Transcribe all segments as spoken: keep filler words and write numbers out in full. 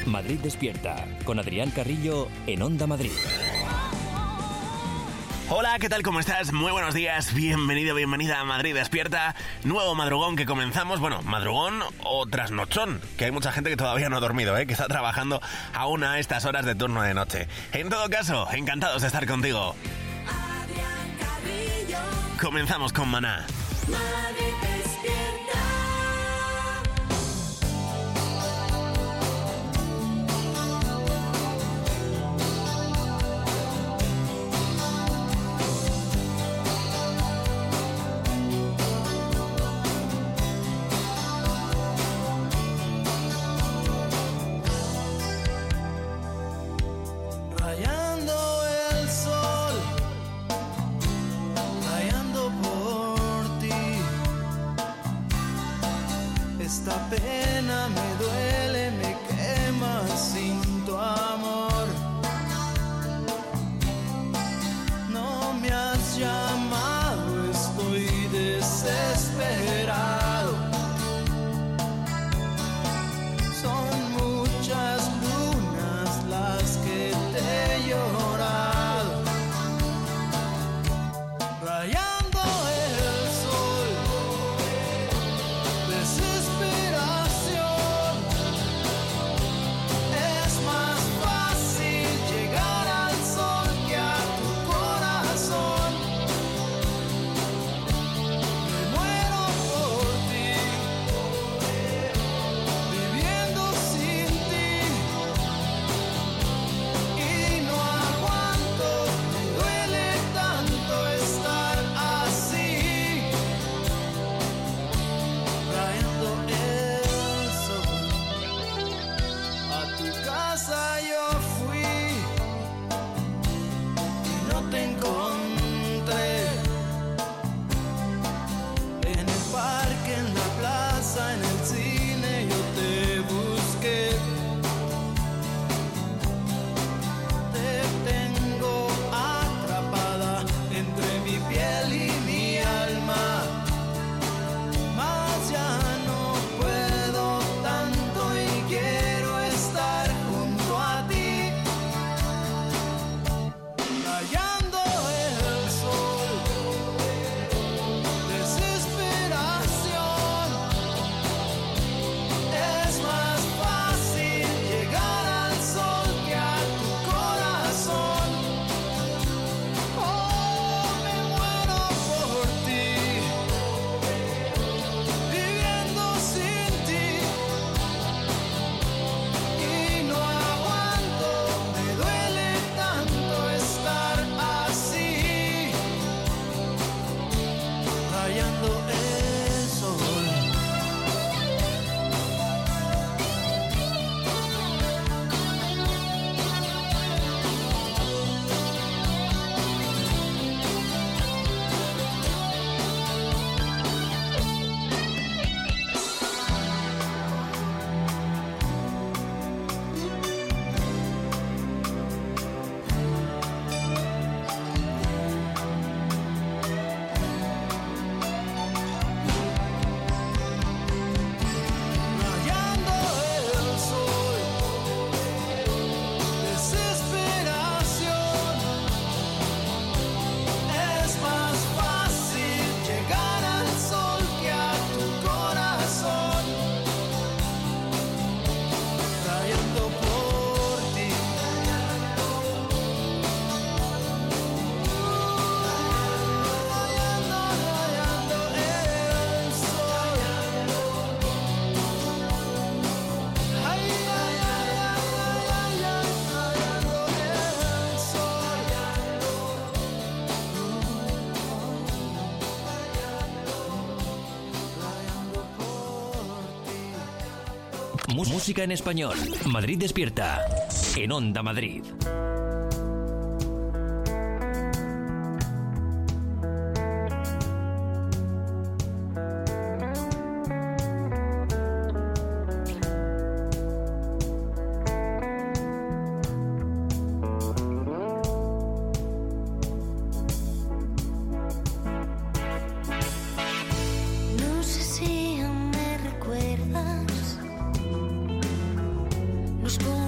Madrid Despierta, con Adrián Carrillo en Onda Madrid. Hola, ¿qué tal? ¿Cómo estás? Muy buenos días, bienvenido, bienvenida a Madrid Despierta. Nuevo madrugón que comenzamos, bueno, madrugón o trasnochón, que hay mucha gente que todavía no ha dormido, ¿eh? Que está trabajando aún a estas horas de turno de noche. En todo caso, encantados de estar contigo. Comenzamos con Maná. Madrid Despierta. Esta pena me duele, me quema sin tu amor. No me has llamado, estoy desesperado. Son muchas lunas las que te he llorado. Rayando el sol, es más fácil llegar al sol que a tu corazón. Me muero por ti, viviendo sin ti, y no aguanto, me duele tanto estar así, rayando el sol. A tu casa yo fui y no te encontré. En el parque, en la plaza, en el cine yo te busqué. Te tengo atrapada entre mi piel y mi alma. Mas ya no puedo tanto y quiero estar junto a ti, rayando el sol. Desesperación, es más fácil llegar al sol que a tu corazón. Oh, me muero por ti, viviendo sin ti, y no aguanto, me duele tanto estar así, rayando el sol. Rayando el sol, desesperación, es más fácil llegar al sol que a tu corazón, rayando por ti, rayando, rayando el sol. Ay, ay, ay, ay, ay, ay, rayando el sol. Rayando por ti. Mú- Música en español. Madrid Despierta, en Onda Madrid. No sé si aún me recuerdas los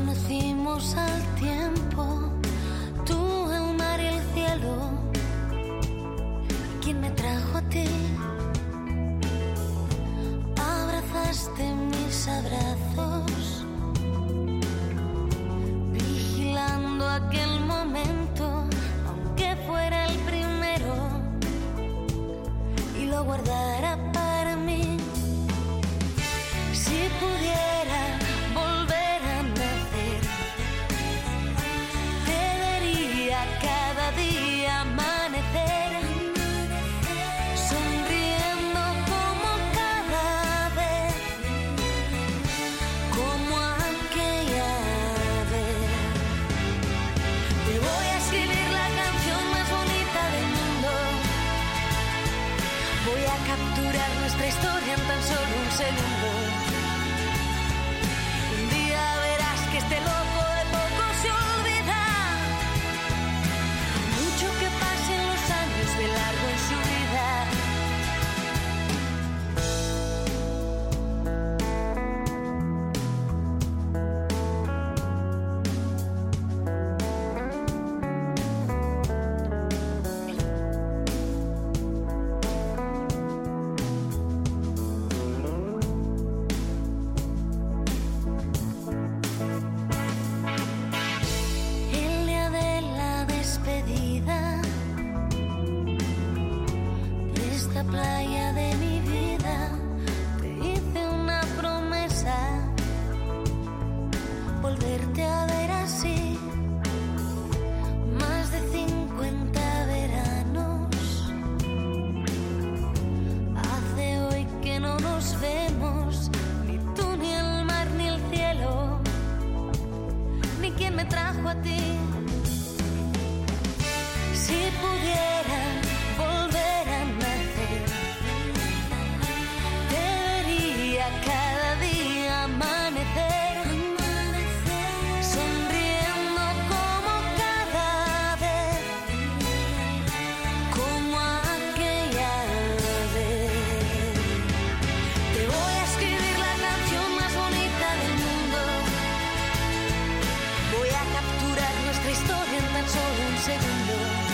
segundo.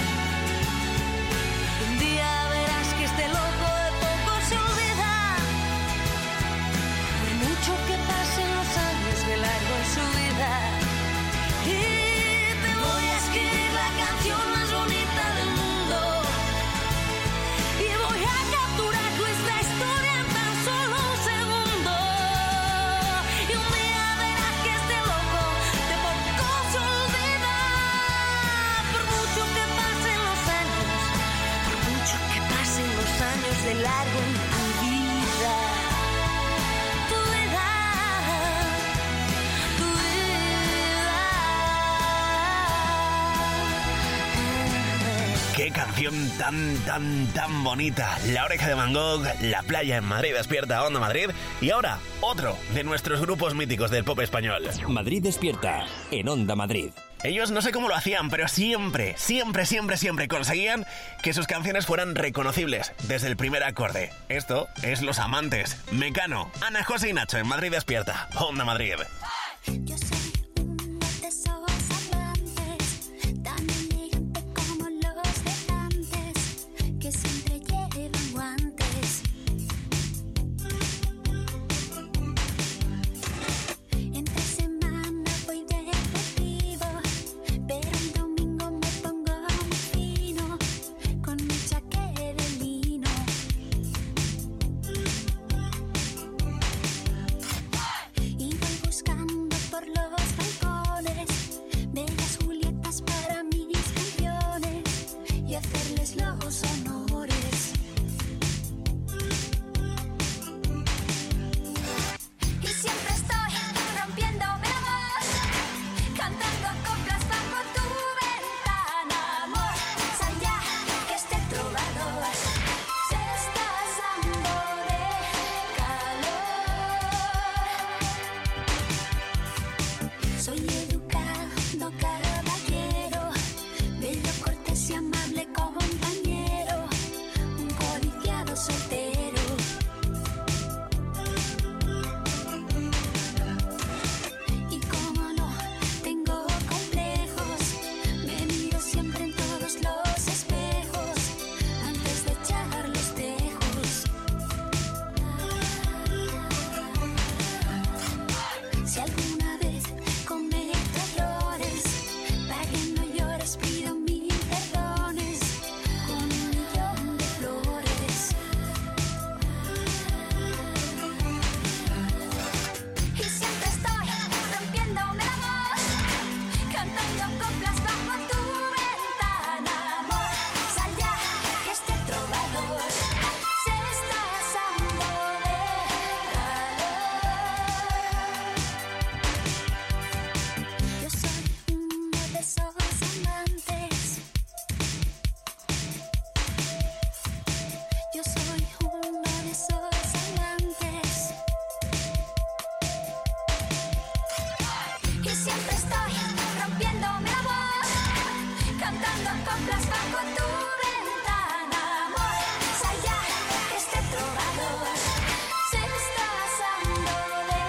Un día verás que este loco de poco se olvida. Por mucho que pasen los años de largo en su vida. Y te voy a escribir la canción más bonita del mundo. Y voy a capturar nuestra historia en tan solo un segundo. Y un día verás que este loco de poco se olvida. Por mucho que pasen los años, por mucho que pasen los años de largo en tu vida. Tu vida, tu vida. Qué canción tan, tan, tan bonita. La Oreja de Van Gogh, La Playa en Madrid Despierta, Onda Madrid. Y ahora, otro de nuestros grupos míticos del pop español. Madrid Despierta, en Onda Madrid. Ellos no sé cómo lo hacían, pero siempre, siempre, siempre, siempre conseguían que sus canciones fueran reconocibles desde el primer acorde. Esto es Los Amantes. Mecano, Ana, José y Nacho en Madrid Despierta, Onda Madrid. Yo soy uno de esos amantes, tan elegante como los de antes, que siempre llevan guantes. Entre semana voy deportivo, pero el domingo me pongo muy fino, con mi chaqué de lino. Y voy buscando por los balcones bellas Julietas para mis campeones y hacerles los honores. Y siempre estoy rompiéndome la voz, cantando coplas bajo tu ventana, amor. Sal ya, que este trovador se está asando de calor. Soy educado caballero, bello, cortés y amable compañero, un codiciado soltero. Y como no tengo complejos, me miro siempre en todos los espejos antes de echar los tejos. Si alguna vez cometo errores, para que no llores pido mil perdones con un millón de flores. Y siempre estoy rompiéndome la voz, cantando coplas bajo tu ventana, amor. Sal ya, que este trovador se está asando de calor. Yo soy uno de esos amantes. Yo soy uno de esos amantes. Y siempre estoy rompiéndome la voz, cantando coplas bajo tu ventana, amor. Sal ya, que este trovador se está asando de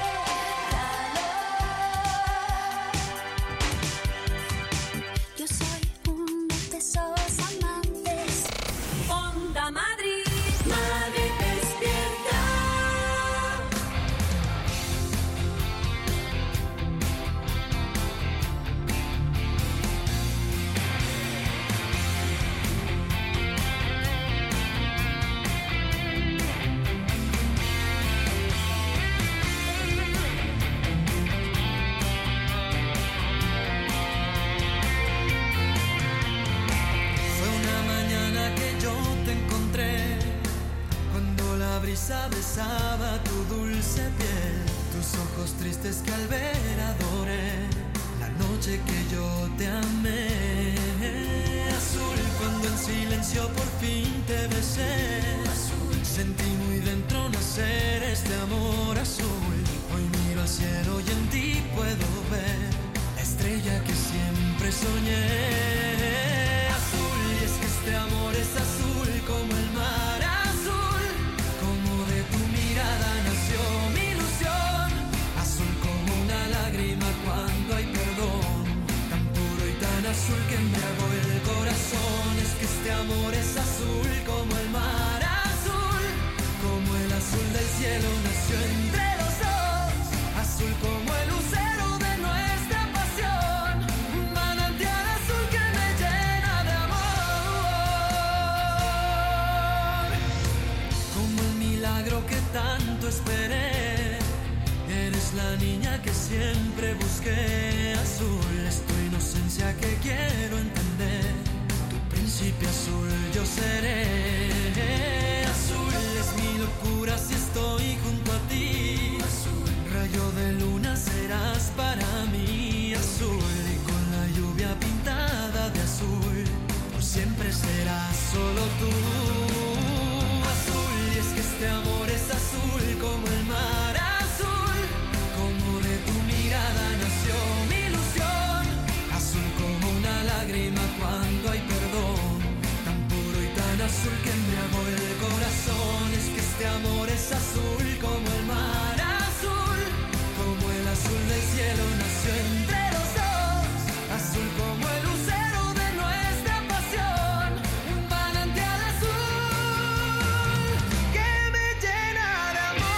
calor. Yo soy uno de esos amantes. Onda Madrid, Madrid Despierta. Fue una mañana que yo te encontré, cuando la brisa besaba tu dulce piel, tus ojos tristes que al ver adoré, la noche que yo te amé. Azul, cuando en silencio por fin te besé, azul, sentí muy dentro nacer este amor azul. Hoy miro al cielo y en ti puedo ver la estrella que siempre soñé. Azul, y es que este amor es azul como el mar azul, como de tu mirada nació mi ilusión. Azul como una lágrima cuando hay perdón, tan puro y tan azul que me hago el niña que siempre busqué. Azul es tu inocencia que quiero entender. Tu príncipe azul yo seré. Azul es mi locura si estoy junto a ti. Azul, rayo de luna serás para mí. Azul y con la lluvia pintada de azul, por siempre serás solo tú. Azul y es que este amor es azul como el mar azul. Como de tu mirada nació mi ilusión. Azul como una lágrima cuando hay perdón. Tan puro y tan azul que embriagó el corazón. Es que este amor es azul como el mar azul. Como el azul del cielo nació entre los dos. Azul como el lucero de nuestra pasión. Un manantial azul que me llena de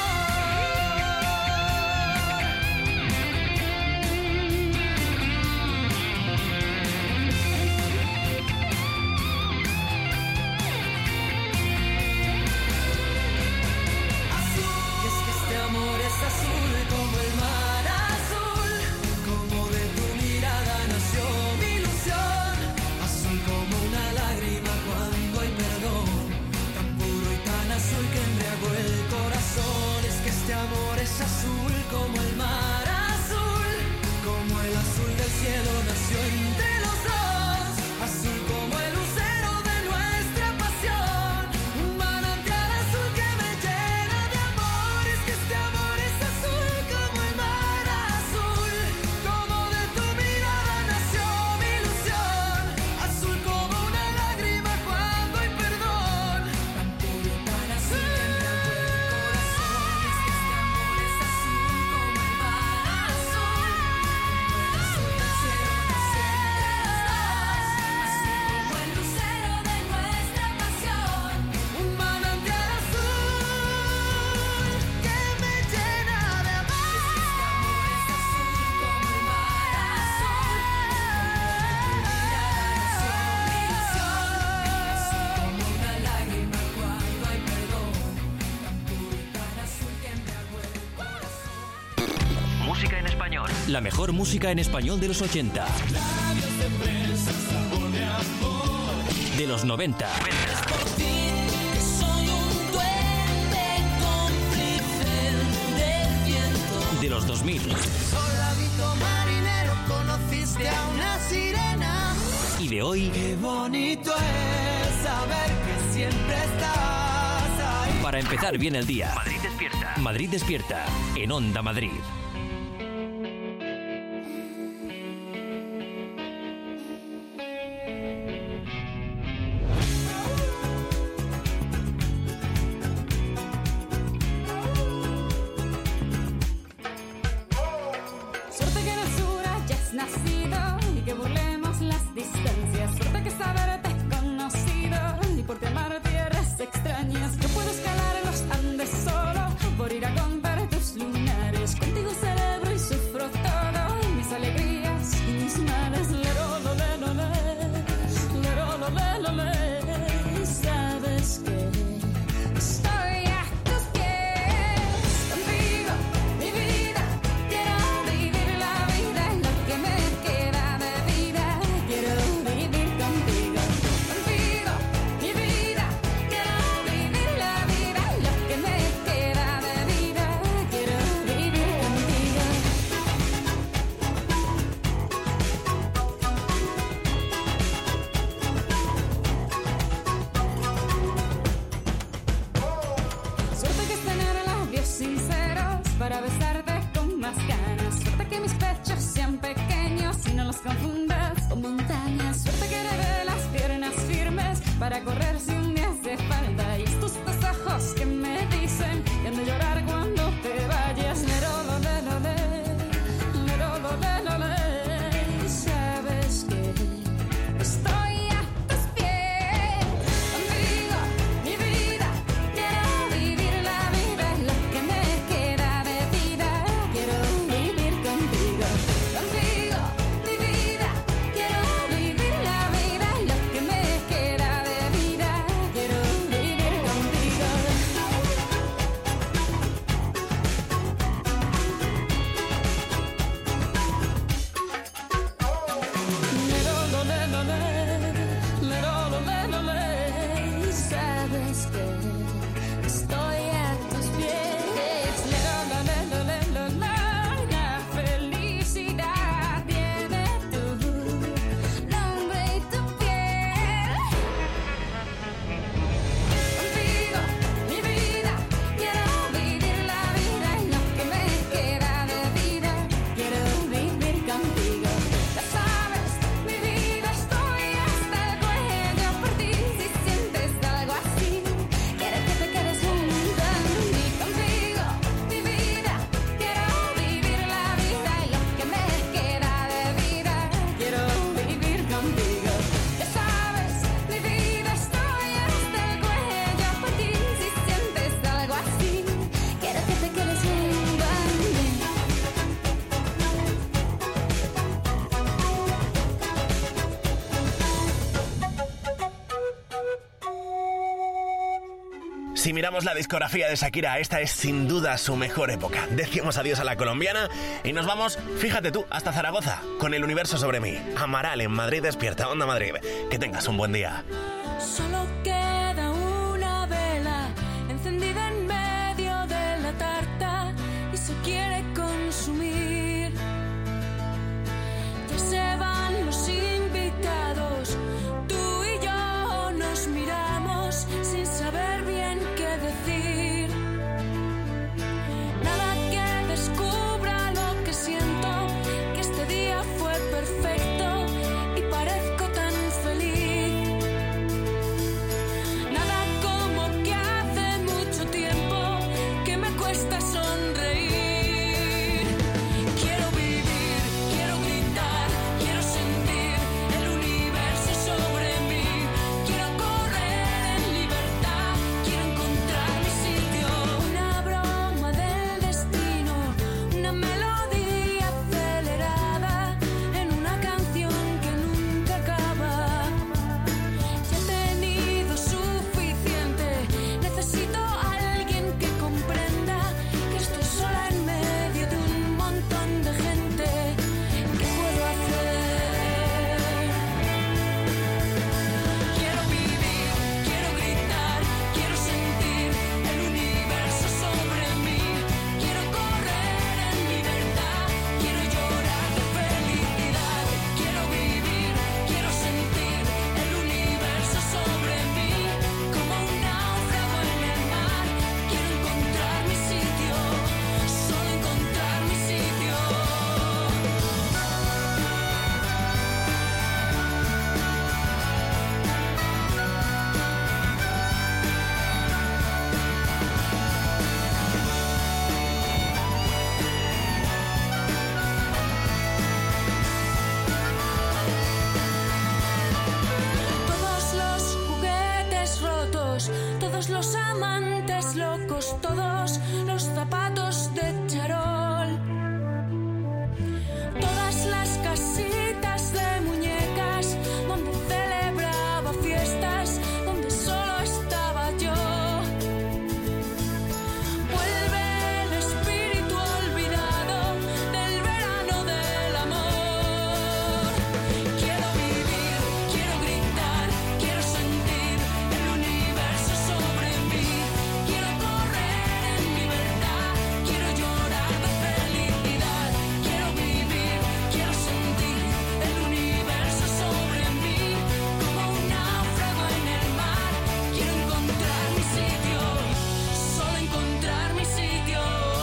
azul como el mar azul, como de tu mirada nació mi ilusión. Azul como una lágrima cuando hay perdón. Tan puro y tan azul que embriagó el corazón. Es que este amor es azul como el mar azul. Como el azul del cielo nació entre los dos. Azul como el lucero de nuestra pasión. Un manantial azul que me llena de amor. Es que este amor es azul como el mar azul. Como de tu mirada nació mi ilusión. Azul como una lágrima cuando hay perdón. Tan puro y tan azul que embriagó el corazón. Es que este amor es azul como el mar azul. El azul del cielo nació entre los dos. Azul como el lucero de nuestra pasión. Un manantial azul que me llena de amor. Es que este amor es azul como el mar azul. Como de tu mirada nació mi ilusión. Azul como una lágrima cuando hay perdón. Tan puro y tan azul que embriagó el corazón. Música en español. La mejor música en español de los ochenta. De los noventa. Soy un duende cómplice del viento. De los dos mil. Soldadito marinero, conociste a una sirena. Y de hoy, Qué bonito es saber que siempre estás ahí. para empezar bien el día. Madrid despierta. Madrid despierta. En Onda Madrid. Suerte que en el sur hayas nacido y que burlemos las distancias. Suerte que saberte conocido y por ti amar tierras extrañas. Yo puedo escalar los Andes solo por ir a contar tus lunares. Contigo celebro y sufro todo, mis alegrías y mis males. Lero, lo, le, lo, le. Lero, lo, le, lo, le. Sabes que estoy a tus pies. Contigo, mi vida, quiero vivir la vida, lo que me queda de vida. Quiero vivir contigo. Contigo, mi vida, quiero vivir la vida, lo que me queda de vida. Quiero vivir contigo. Suerte que es tener labios sinceros para besarte con más ganas. Suerte que mis pechos sean pequeños y no los confundas con montañas. Suerte que heredé las piernas firmes para correr si un día hace falta. Y estos dos ojos que me dicen que han de llorar cuando te vayas. Lero, lo, le, lo, le. Lero, lo, le, lo, le. Sabes que estoy a tus pies. Contigo, mi vida, quiero vivir la vida, lo que me queda de vida. Si miramos la discografía de Shakira, esta es sin duda su mejor época. Decimos adiós a la colombiana y nos vamos, fíjate tú, hasta Zaragoza, con El universo sobre mí. Amaral en Madrid Despierta, Onda Madrid. Que tengas un buen día. Solo queda una vela encendida en medio de la tarta y se quiere consumir. Ya se van los invitados, tú y yo nos miramos sin saber bien qué decir. Nada que descubra lo que siento, que este día fue perfecto y parezco tan feliz. Nada como que hace mucho tiempo que me cuesta sonreír. Quiero vivir, quiero gritar, quiero sentir el universo sobre mí. Quiero correr en libertad, quiero encontrar mi sitio. Una broma del destino, una melodía acelerada en una canción que nunca acaba. Ya he tenido suficiente, necesito a alguien que comprenda que estoy sola en medio de un montón de gente. ¿Qué puedo hacer? Quiero vivir, quiero gritar, quiero sentir el universo sobre mí. Quiero correr en libertad, quiero llorar de felicidad. Quiero vivir, quiero sentir el universo sobre mí. Como un náufrago en el mar, quiero encontrar mi sitio, solo encontrar mi sitio. Todos los juguetes rotos, todos los amantes locos, todos los zapatos de charol, todas las casitas de muñecas donde celebraba fiestas, donde solo estaba yo. Vuelve el espíritu olvidado del verano del amor. Quiero vivir, quiero gritar, quiero sentir el universo sobre mí. Quiero correr en libertad, quiero llorar de felicidad. Quiero vivir, quiero sentir el universo sobre mí. Como un náufrago en el mar, quiero encontrar mi sitio, solo encontrar mi sitio.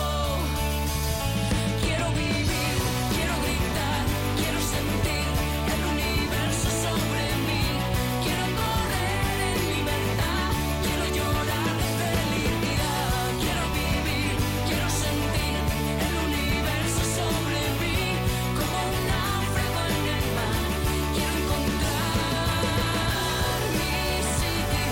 Quiero vivir, quiero gritar, quiero sentir el universo sobre mí. Quiero correr en libertad, quiero llorar de felicidad. Quiero vivir, quiero sentir el universo sobre mí. Como un náufrago en el mar, quiero encontrar mi sitio.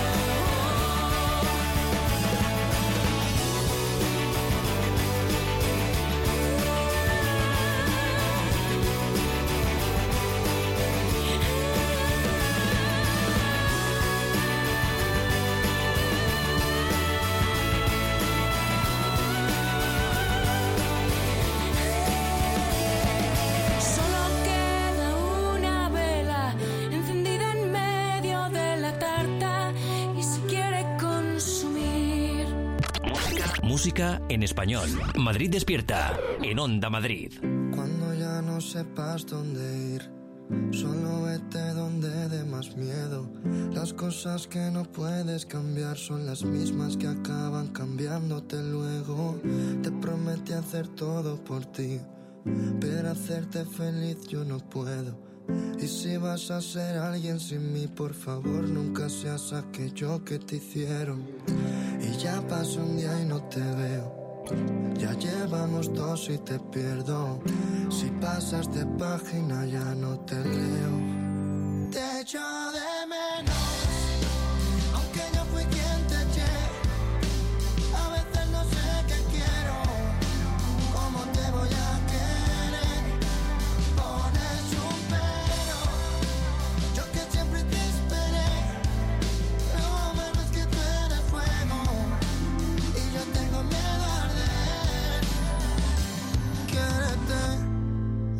Solo queda una vela encendida en medio de la tarta y se quiere consumir. Música en español. Madrid Despierta, en Onda Madrid. Cuando ya no sepas dónde ir, solo vete donde dé más miedo. Las cosas que no puedes cambiar son las mismas que acaban cambiándote luego. Te prometí hacer todo por ti, pero hacerte feliz yo no puedo. Y si vas a ser alguien sin mí, por favor nunca seas aquello que te hicieron. Y ya pasó un día y no te veo, ya llevamos dos y te pierdo. Si pasas de página ya no te leo. Te echo de menos, aunque yo fui quien te eché. A veces no sé qué quiero, cómo te voy a querer. Pones un pero, yo que siempre te esperé. No me ves que tú eres fuego.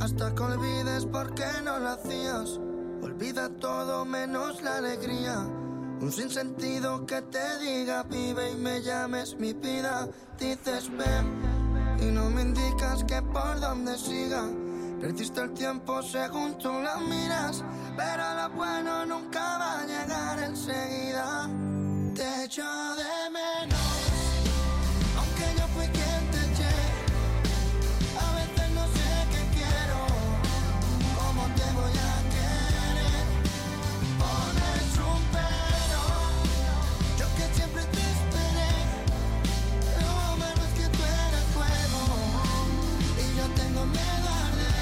hasta que olvides por qué no lo hacías. Olvida todo menos la alegría. Un sinsentido que te diga vive y me llames mi vida. Dices ven y no me indicas que por dónde siga. Perdiste el tiempo según tú lo miras, pero lo bueno nunca va a llegar enseguida. Te echo de menos, aunque yo fui quien te eché. A veces no sé qué quiero, cómo te voy a querer. Pones un pero, yo que siempre te esperé. Lo malo es que tú eres fuego y yo tengo miedo a arder.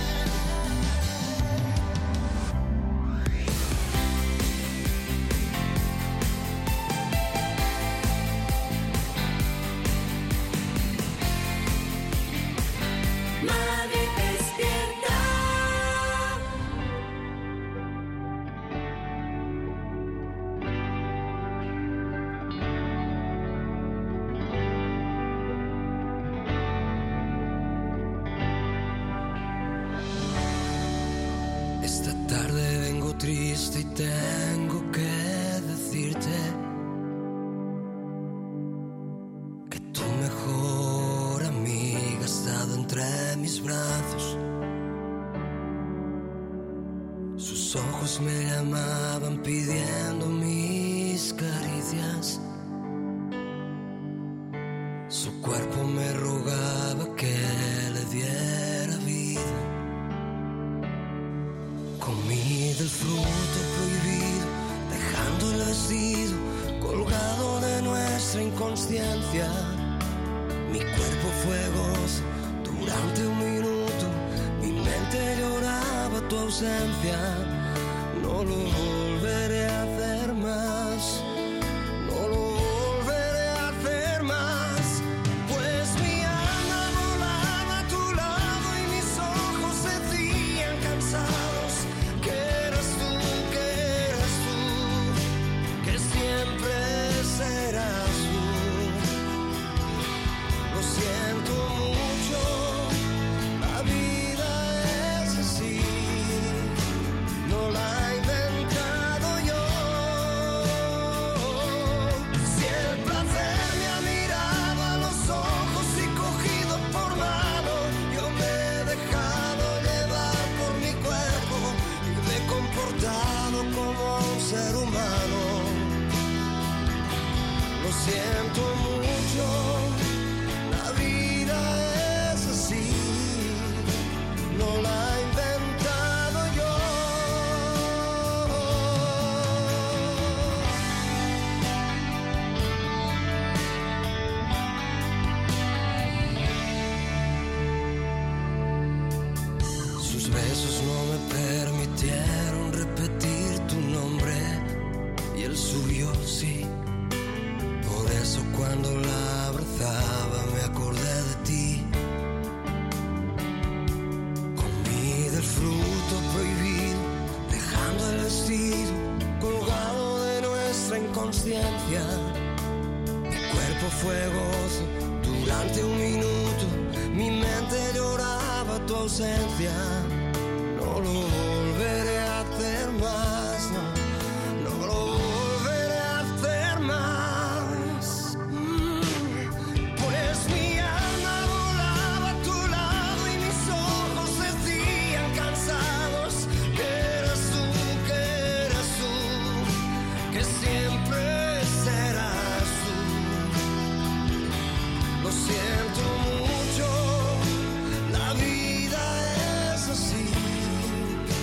Madrid despierta. Esta tarde vengo triste y tengo que decirte que tu mejor amiga ha estado entre mis brazos. Sus ojos me llamaban pidiendo mis caricias. Su cuerpo me rogaba que le diera vida. Comí del fruto prohibido, dejando el vestido colgado de nuestra inconsciencia. Mi cuerpo fue gozo durante un minuto, mi mente lloraba tu ausencia. No lo volveré a hacer más, no lo volveré a hacer más. Pues mi alma volaba a tu lado y mis ojos se hacían cansados. Que eras tú, que eras tú, que siempre serás tú. Lo siento mucho, la vida es así, no la he inventado yo. Si el placer me ha mirado a los ojos y cogido por mano, yo me he dejado llevar por mi cuerpo y me he comportado como un ser humano. Lo siento mucho, la vida es así, no la he inventado yo. Sus besos no me permitieron repetir tu nombre y el suyo sí. Por eso cuando la abrazaba me acordé de ti. Comí del fruto prohibido, dejando el vestido colgado de nuestra inconsciencia. Mi cuerpo fue gozo durante un minuto, mi mente lloraba tu ausencia. No lo volveré a hacer más, no, no lo volveré a hacer más. Mm. Pues mi alma volaba a tu lado y mis ojos se hacían cansados. Que eras tú, que eras tú, que siempre serás tú. Lo siento mucho, la vida es así,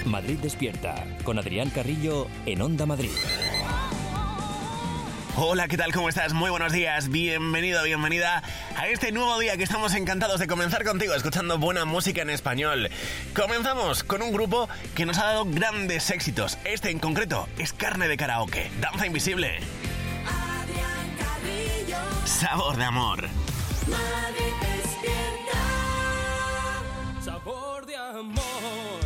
Madrid Despierta, con Adrián Carrillo en Onda Madrid. Hola, ¿qué tal? ¿Cómo estás? Muy buenos días. Bienvenido, bienvenida a este nuevo día que estamos encantados de comenzar contigo escuchando buena música en español. Comenzamos con un grupo que nos ha dado grandes éxitos. Este en concreto es Carne de Karaoke, Danza Invisible. Adrián Carrillo. Sabor de amor. Madrid Despierta. Sabor de amor.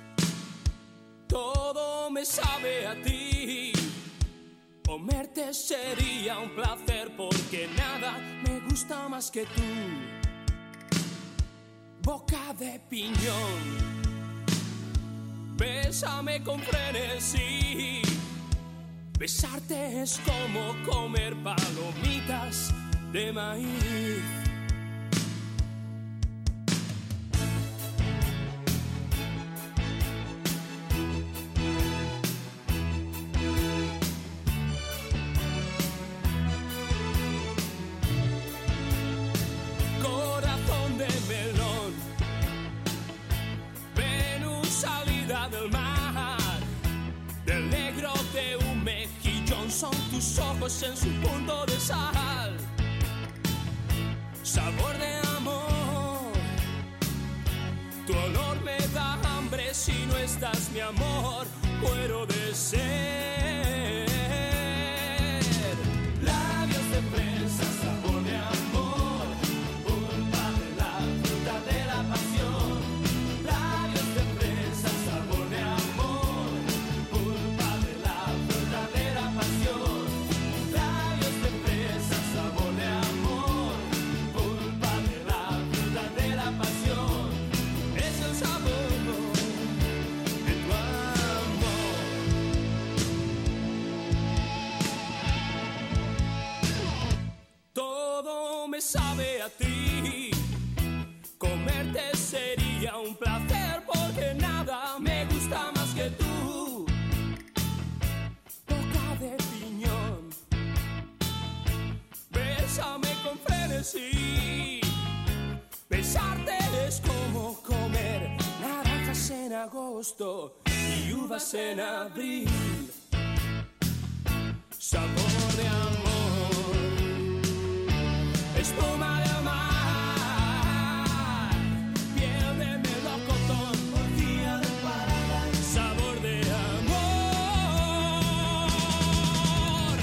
Todo me sabe a ti. Comerte sería un placer porque nada me gusta más que tú. Boca de piñón, bésame con frenesí. Besarte es como comer palomitas de maíz. Son tus ojos en su punto de sal. Sabor de amor. Tu olor me da hambre. Si no estás, mi amor, muero de sed. Labios de fresa, sabor de amor. Pulpa de la fruta de la pasión. Labios de fresa, sabor de amor. Pulpa de la fruta de la pasión. Labios de fresa, sabor de amor. Pulpa de la fruta de la pasión. Es el sabor de tu amor. Todo me sabe a ti. Comerte sería un placer porque nada me gusta más que tú. Boca de piñón, bésame con frenesí. Besarte es como comer naranjas en agosto y uvas en abril. Sabor de amor, espuma de mar, piel de melocotón, orgía de parada. Sabor de amor.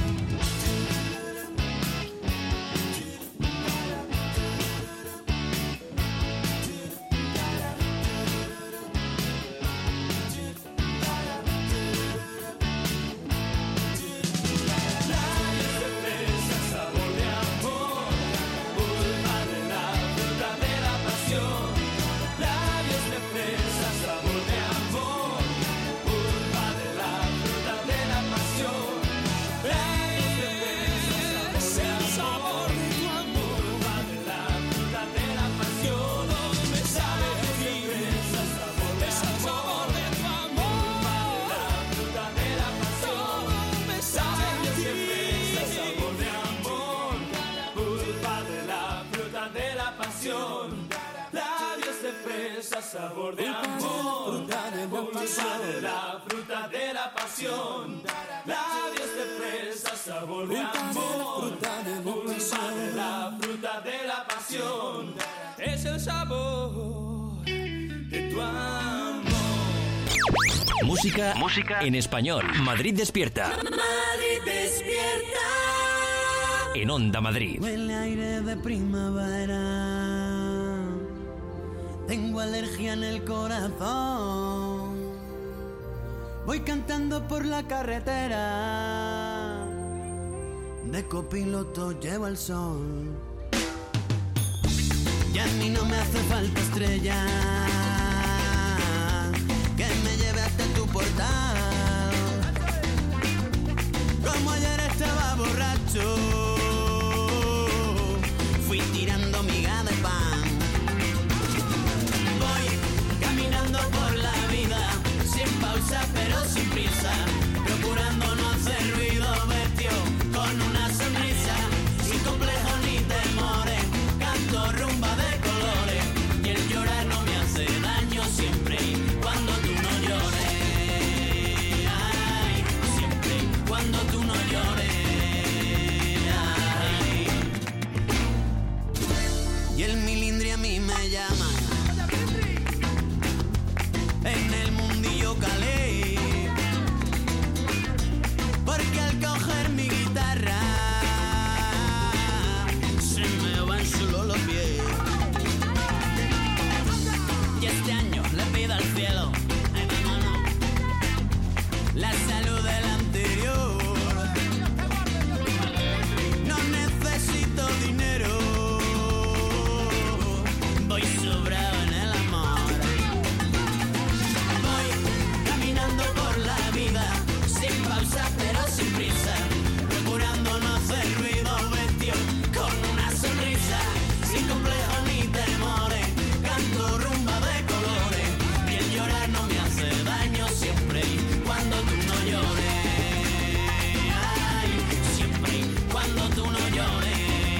Labios de fresa, sabor de amor. Pulpa de la fruta de la pasión. Labios de fresa, sabor de amor. Pulpa de la fruta de la pasión. Labios de fresa, sabor de amor. Pulpa de la fruta de la pasión. Todo me sabe a ti. Es el sabor de tu amor. Pulpa de la fruta de la pasión. Todo me sabe a ti. Sabor de amor. Pulpa de la fruta de la pasión. Labios de fresa, sabor de amor. Pulpa de la fruta de la pasión. Labios de fresa, sabor de amor. Pulpa de la fruta de la pasión. Es el sabor de tu amor. Música, música en español. Madrid Despierta, Madrid Despierta. en Onda Madrid. Huele aire de primavera. Tengo alergia en el corazón. Voy cantando por la carretera. De copiloto llevo el sol. Y a mí no me hace falta estrella que me lleve hasta tu portal. Como ayer estaba borracho, fui tirando miga de pan. Voy caminando por la vida, sin pausa pero sin prisa, procurando no hacer ruido, vestido con una sonrisa, sin complejos ni temores, canto rumba de colores, y el llorar no me hace este año le pido al cielo, ay, vámonos, la salud del anterior. No necesito dinero, voy sobrado en el amor. Voy caminando por la vida, sin pausa pero sin prisa, procurando no hacer ruido, vestido con una sonrisa, sin complejo ni temores, canto rumba de colores, y el llorar no me hace daño siempre y cuando tú no llores. Ay, siempre y cuando tú no llores.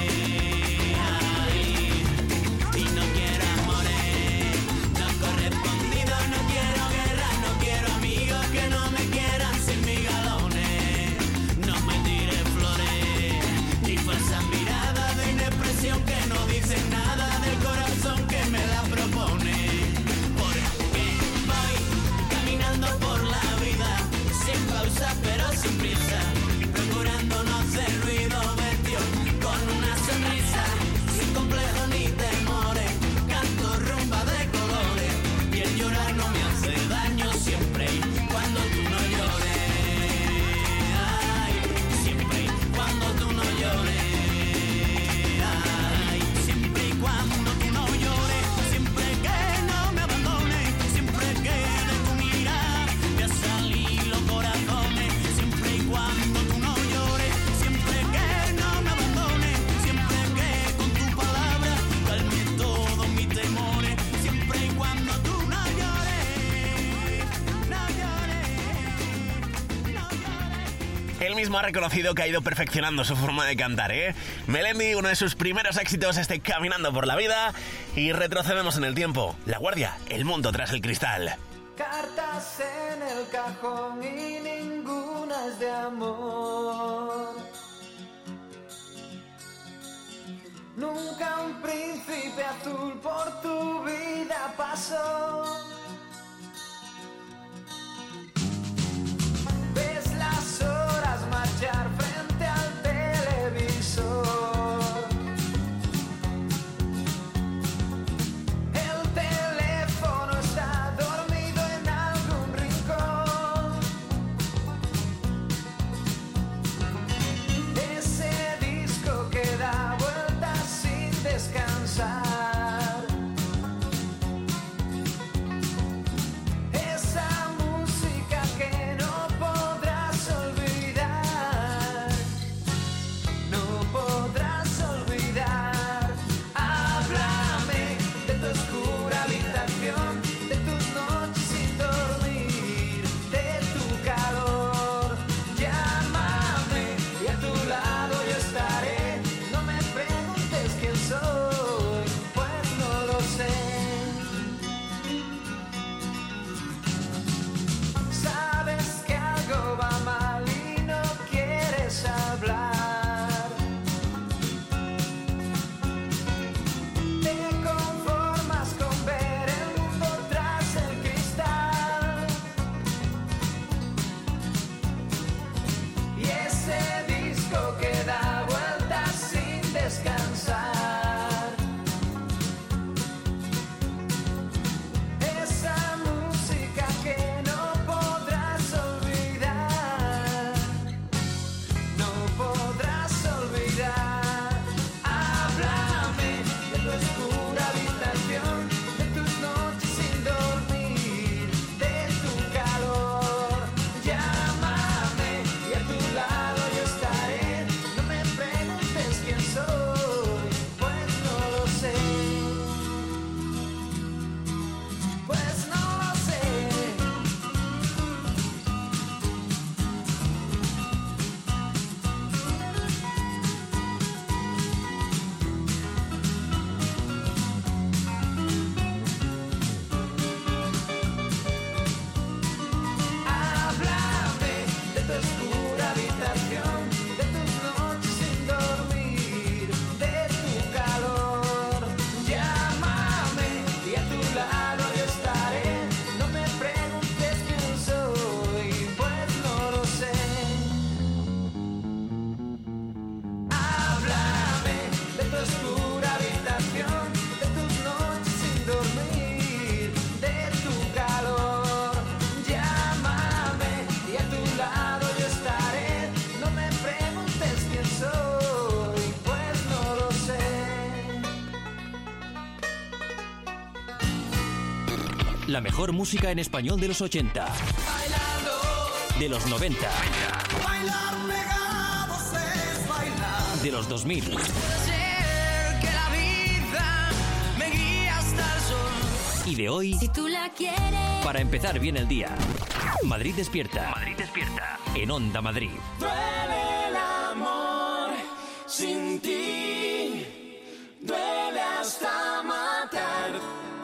Ay, y no quiero amores no correspondidos, no quiero guerra, no quiero amigos que no me quieran sin mis galones. No me tires flores ni falsas miradas de inexpresión que no dicen nada del corazón que me la propone. Porque voy caminando por la vida, sin pausa pero sin prisa, procurando no hacer ruido, vestido con una sonrisa, sin complejo ni temores, canto rumba de colores, y el llorar no me hace daño siempre y cuando tú no llores. Ay, siempre y cuando tú no llores. Ay, siempre y cuando tú no llores, siempre que no me abandones, siempre que de tu mirada me ha salido los corazones, siempre y cuando tú no llores, siempre que no me abandones, siempre que con tu palabra calme todos mis temores, siempre y cuando tú no llores, no llores, no llores. Él mismo ha reconocido que ha ido perfeccionando su forma de cantar, ¿eh? Melendi, uno de sus primeros éxitos, este Caminando por la Vida. Y retrocedemos en el tiempo. La Guardia, El mundo tras el cristal. Cartas en el cajón y ninguna es de amor. Nunca un príncipe azul por tu vida pasó. Ves las horas marchar frente al televisor. El teléfono está dormido en algún rincón. Ese disco que da vueltas sin descansar. La mejor música en español de los ochenta, de los noventa, Bailar pegados es bailar. de los dos mil. Puede ser que la vida me guíe hasta el sol. Y de hoy, Si tú la quieres. para empezar bien el día. Madrid despierta. Madrid despierta. En Onda Madrid. Duele el amor sin ti, duele hasta matar.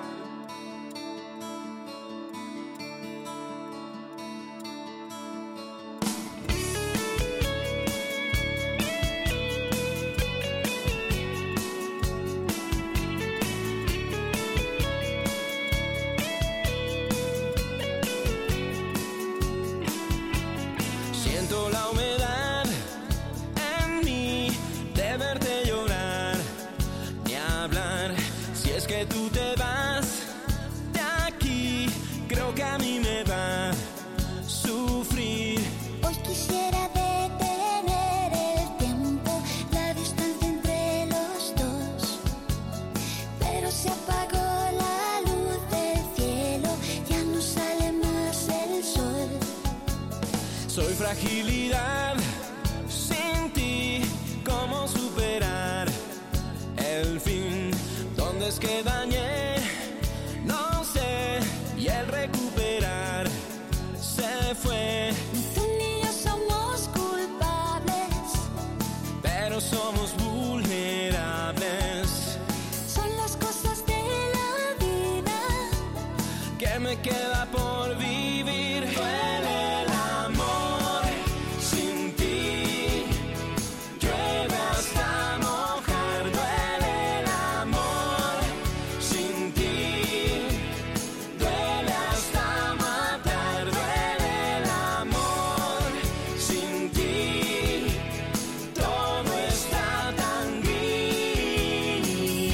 Siento la humedad en mí de verte llorar, ni hablar. Si es que tú te vas de aquí, creo que a mí me va a sufrir. Hoy quisiera detener el tiempo, la distancia entre los dos, pero se apagó la luz del cielo, ya no sale más el sol. Soy fragilidad sin ti, ¿cómo superar el fin? ¿Dónde es que dañé? No sé, y el recuperar se fue. Ni tú ni yo somos culpables, Pero somos vulnerables. son las cosas de la vida. ¿Qué me queda por vivir? Duele el amor sin ti, llueve hasta mojar. Duele el amor sin ti, duele hasta matar. Duele el amor sin ti, todo está tan gris.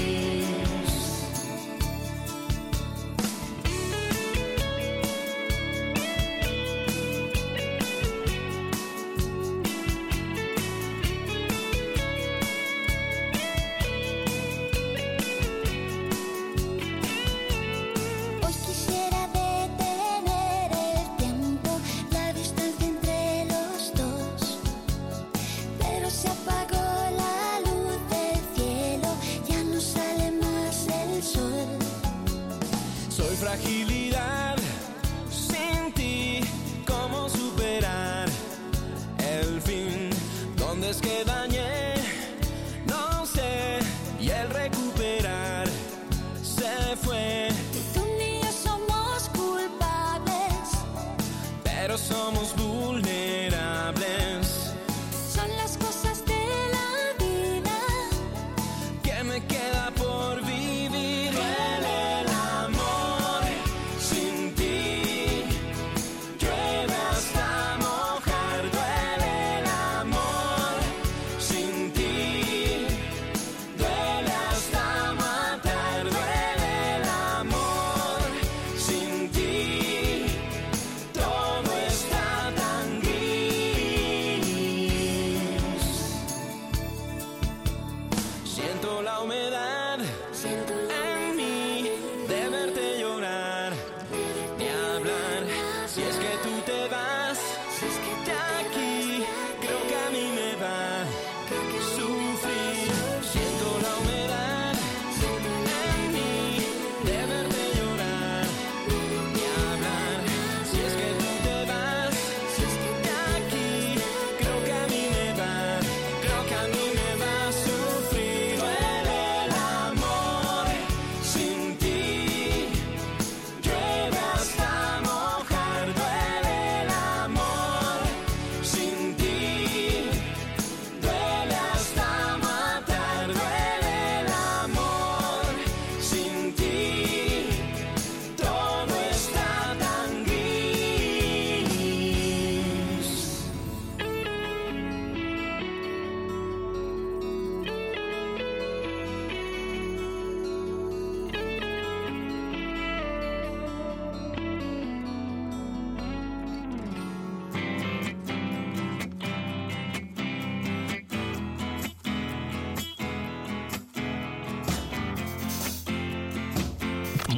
Hoy quisiera detener el tiempo, la distancia entre los dos, pero se apagó la luz del cielo, ya no sale más el sol. Soy fragilidad sin ti, ¿cómo superar el fin? ¿Dónde es que dañé? No sé, y el recuperar se fue. Ni tú ni yo somos culpables, Pero somos vulnerables. son las cosas de la vida. ¿Qué me queda por vivir? Duele el amor sin ti, llueve hasta mojar. Duele el amor sin ti, duele hasta matar. Duele el amor sin ti, todo está tan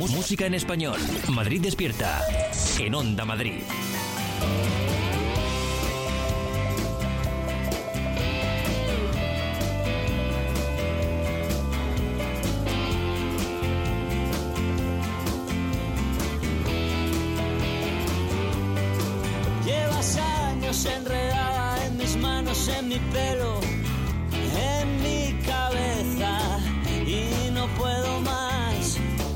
Música en español. Madrid Despierta. En Onda Madrid. Llevas años enredada en mis manos, en mi pelo, en mi cabeza, y no puedo más,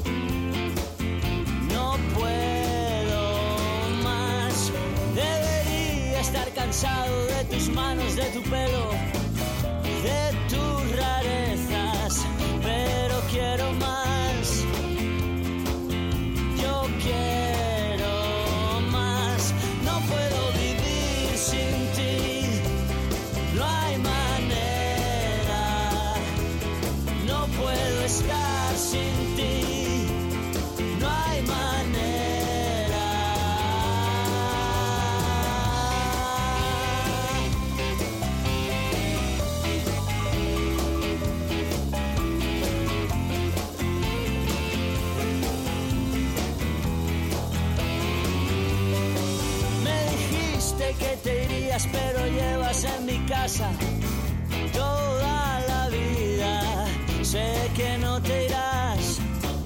no puedo más. Debería estar cansado de tus manos, de tu pelo, de tus rarezas, pero quiero más, yo quiero más. No puedo vivir sin ti, no hay manera. No puedo estar sin ti, no hay manera. Me dijiste que te irías, pero llevas en mi casa toda la vida. Sé que no te irás,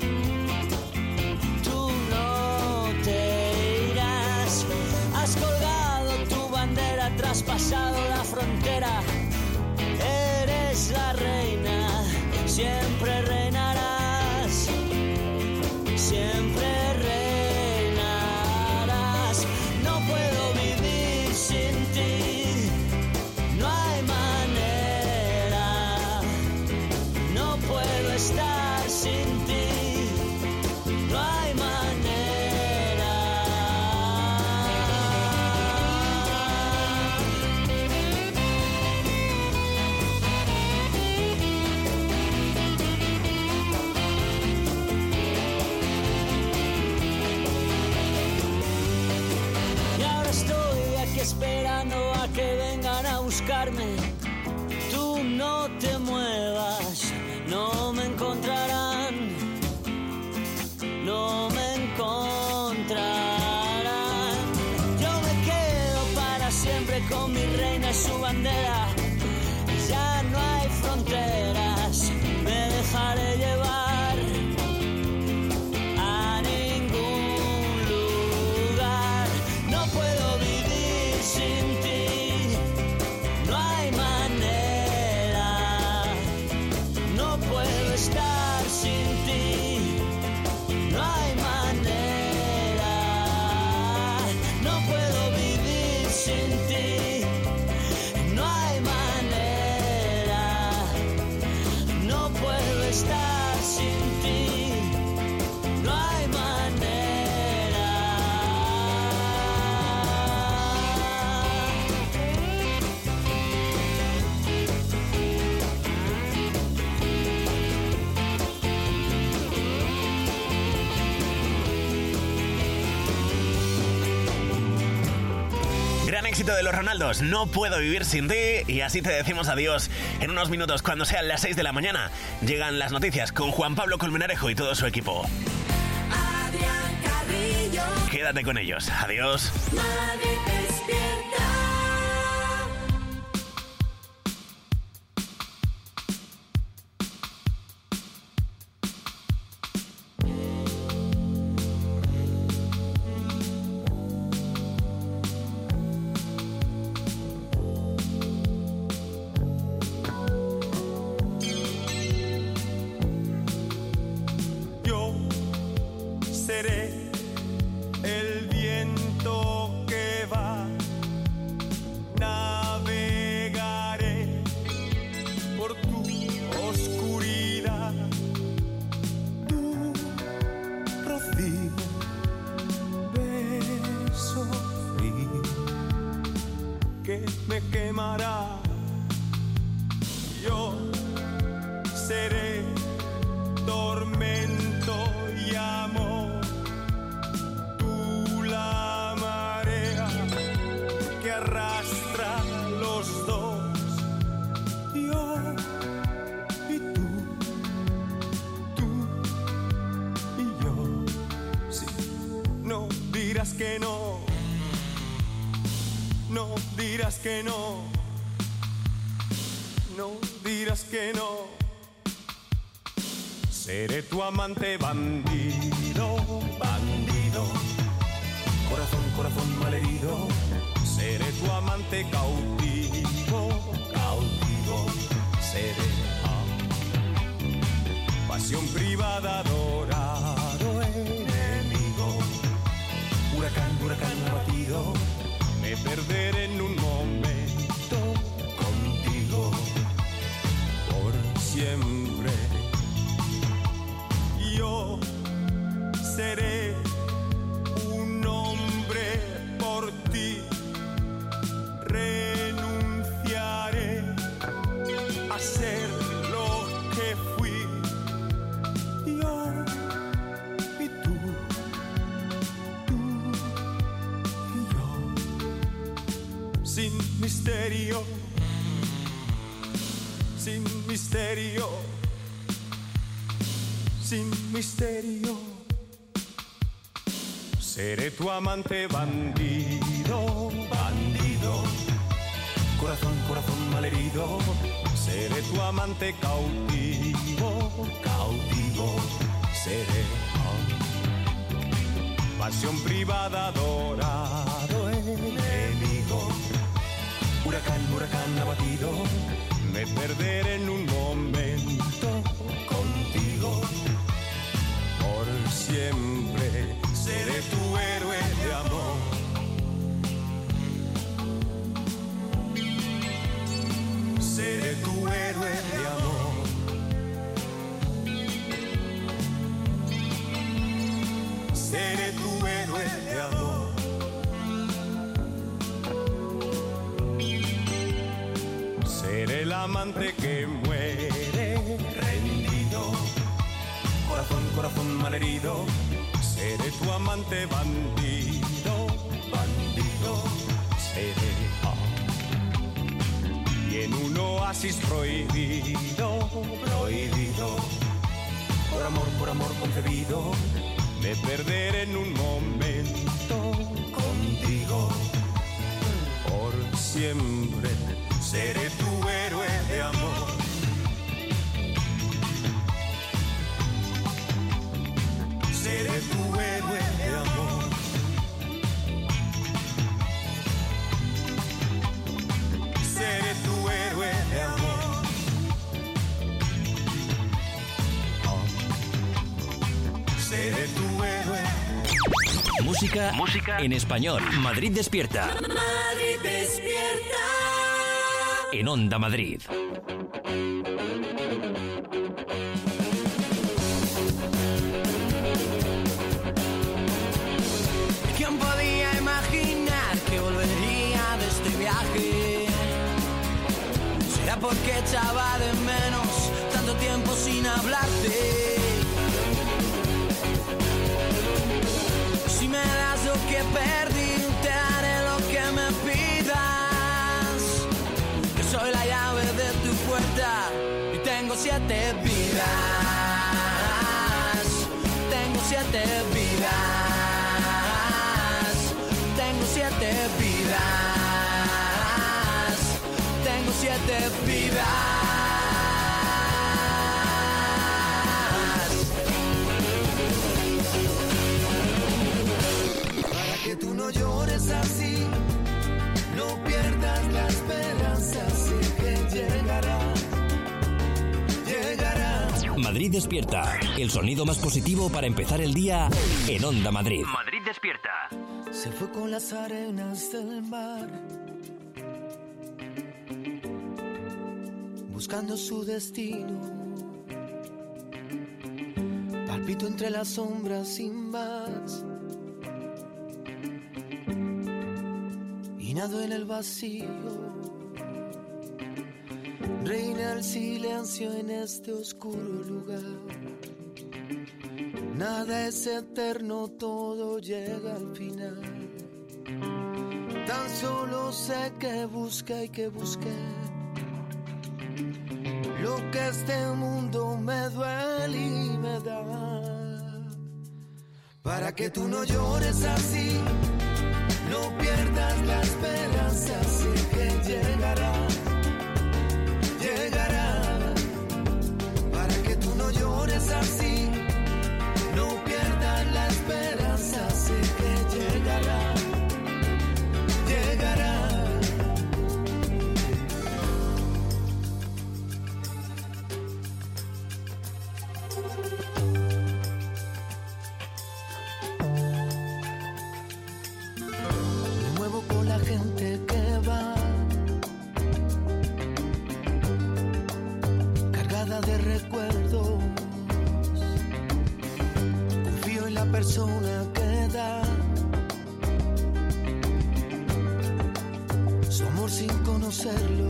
tú no te irás. Has colgado tu bandera, traspasado la frontera. Eres la reina, siempre reinarás, siempre reinarás. No puedo vivir sin ti, no hay manera. No puedo estar sin ti, no hay manera. Y ahora estoy aquí esperando a que vengan a buscarme. Tú no te muevas, no me encontrarán, no me encontrarán. Yo me quedo para siempre con mi reina y su bandera. Ya no hay fronteras, me dejaré llevar a ningún lugar. No puedo vivir sin ti, no hay manera. No puedo estar sin ti, no hay manera. No puedo vivir sin ti, no hay manera. No puedo estar sin ti, no hay manera. Gran éxito de los Ronaldos, No puedo vivir sin ti. Y así te decimos adiós en unos minutos. Cuando sean las seis de la mañana llegan las noticias con Juan Pablo Colmenarejo y todo su equipo. Adrián Carrillo, Quédate con ellos. Adiós. Madrid despierta. Yo seré el viento que va, navegaré por tu oscuridad, tu rocío, beso frío que me quemará. Yo seré tormento y amor, tú la marea que arrastra los dos, yo y tú, tú y yo. dirás que no, no dirás que no, no dirás que no. Seré tu amante bandido, bandido. Corazón, corazón malherido. Seré tu amante cautivo, cautivo. Seré ah, pasión privada, adorado enemigo. Huracán, huracán abatido. Me perderé en un momento contigo por siempre. Yo seré un hombre por ti. Renunciaré a ser lo que fui. Yo y tú, tú y yo. Sin misterio, sin misterio. Sin misterio, seré tu amante bandido, bandido. Corazón, corazón malherido, seré tu amante cautivo, cautivo. Seré oh, pasión privada, adorado enemigo. Huracán, huracán abatido, me perderé en un momento contigo. Por siempre seré tu héroe de amor. Seré tu héroe de amor. Seré tu héroe de amor. Seré el amante que muere rendido. Corazón, corazón malherido, seré tu amante bandido, bandido, seré. Oh. Y en un oasis prohibido, prohibido, por amor, por amor concebido, me perderé en un momento contigo. Por siempre seré tu héroe de amor. Seré tu héroe de amor. Seré tu héroe de amor. Oh. Seré tu héroe. Música, música en español. Madrid despierta. Madrid despierta. En Onda Madrid. ¿Quién podía imaginar que volvería de este viaje? ¿Será porque echaba de menos tanto tiempo sin hablarte? Si me das lo que perdí, te daré lo que me pidas. Yo soy la llave de tu puerta y tengo siete vidas. Tengo siete vidas. Tengo siete vidas. Tengo siete vidas. Para que tú no llores así, no pierdas la esperanza, sé que llegará, llegará. Madrid despierta. El sonido más positivo para empezar el día en Onda Madrid. Madrid despierta. Se fue con las arenas del mar, buscando su destino. Palpito entre las sombras sin más y nado en el vacío. Reina el silencio en este oscuro lugar. Nada es eterno, todo llega al final. Tan solo sé que busca y que busqué lo que este mundo me duele y me da. para que tú no llores así, no pierdas la esperanza, sé que llegará, llegará, para que tú no llores así, no pierdas la esperanza, sé que llegará, llegará. Gente que va cargada de recuerdos, confío en la persona que da su amor sin conocerlo,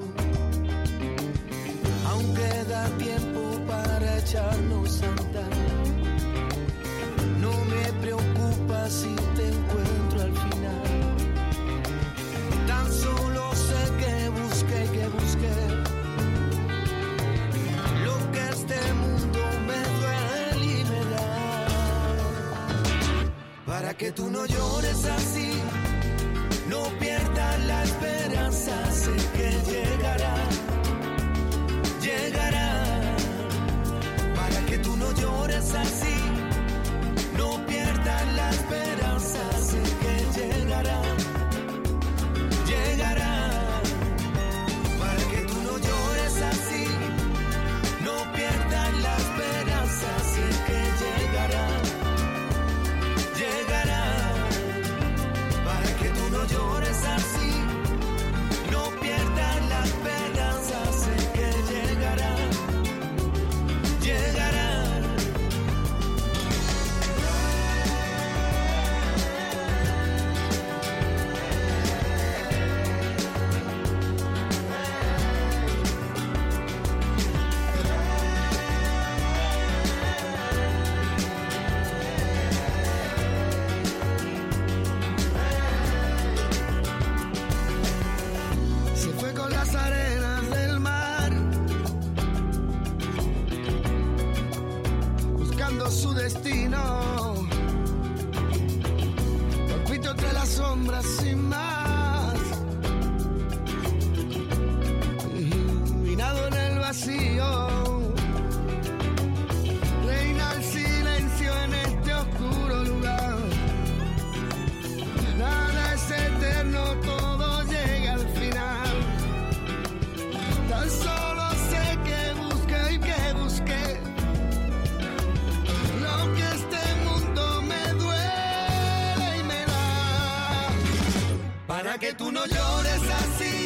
aún queda tiempo para echarnos a andar, no me preocupa si te encuentro al final. Tan solo sé que busqué y que busqué lo que este mundo me duele y me da, para que tú no llores así, no pierdas la esperanza, sé que llegará, llegará, para que tú no llores así, no pierdas la esperanza, sé que llegará, llegará, para que tú no llores así, no pierdas la esperanza, sé que llegará, llegará, para que tú no llores así, no pierdas la esperanza, sé que llegará, llegará. Su destino, palpito entre las sombras sin más, y nado en el vacío, reina el silencio en este oscuro lugar, nada es eterno, todo llega al final, tan solo sé que busqué y que busqué lo que este mundo me duele y me da, para que tú no llores así,